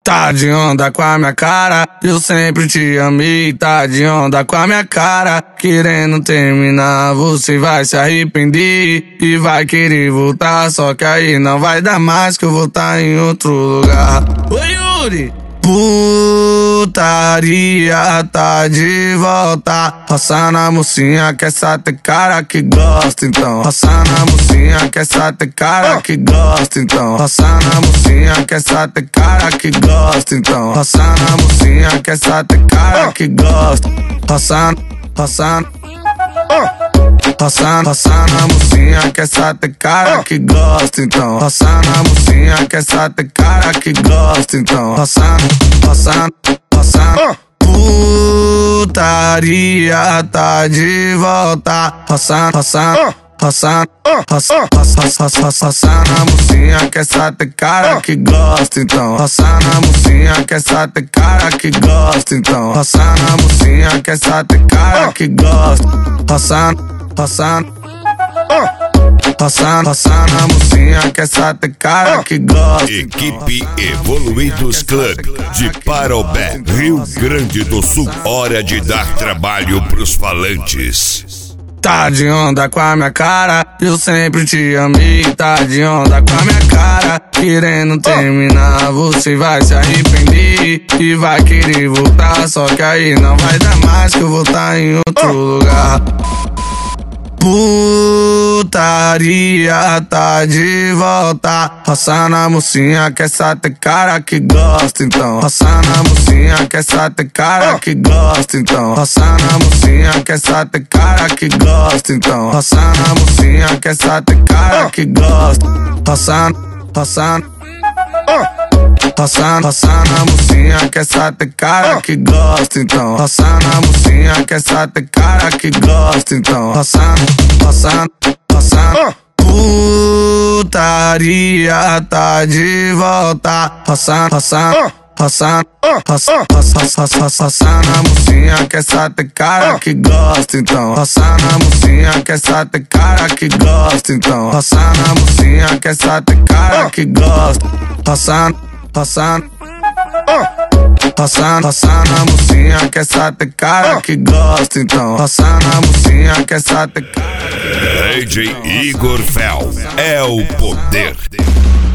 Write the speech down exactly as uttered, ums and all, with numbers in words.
Tá de onda com a minha cara, eu sempre te amei. Tá de onda com a minha cara, querendo terminar, você vai se arrepender e vai querer voltar, só que aí não vai dar mais, que eu vou tá em outro lugar. Oi, Yuri! Putaria tá de volta, roça na mocinha que essa tem cara que gosta, então roça na mocinha que essa tem cara que gosta, então roça na mocinha que essa tem cara que gosta, então roça na mocinha que essa tem cara que gosta, roça, roça, roça, roça na mocinha que essa tem cara que gosta, então roça na mocinha que essa tem cara que gosta, então roça, roça, roça. Putaria tá de volta, roça, roça, roça, roça, roça, roça, roça na mocinha que essa tem cara que gosta, então roça na mocinha que essa tem cara que gosta, então roça na mocinha que essa tem cara que gosta, roça, roça, roça, roça na mocinha que essa tem cara que gosta. Equipe Evoluídos Club de Parobé, Rio Grande do Sul. Hora de dar trabalho pros falantes. Tá de onda com a minha cara, eu sempre te amei. Tá de onda com a minha cara, querendo terminar, você vai se arrepender e vai querer voltar, só que aí não vai dar mais, que eu vou tá em outro lugar. Putaria tá de volta, roça na mocinha que essa tem cara que gosta, então roça na mocinha que essa tem cara que gosta, então roça na mocinha que essa tem cara que gosta, então roça na mocinha que essa tem cara que gosta, roça, roça, roça, roça na mocinha que essa tem cara que gosta, então roça na mocinha que essa tem cara que gosta, então roça, roça, roça. Putaria tá de volta, roça, roça, roça, roça, roça, roça, roça na mocinha que essa tem cara que gosta, então roça na mocinha que essa tem cara que gosta, então roça na mocinha que essa tem cara que gosta, roça, roça, roça, roça na mocinha que essa tem cara que gosta, então roça na mocinha que essa tem cara. D J Igor Fel é o poder.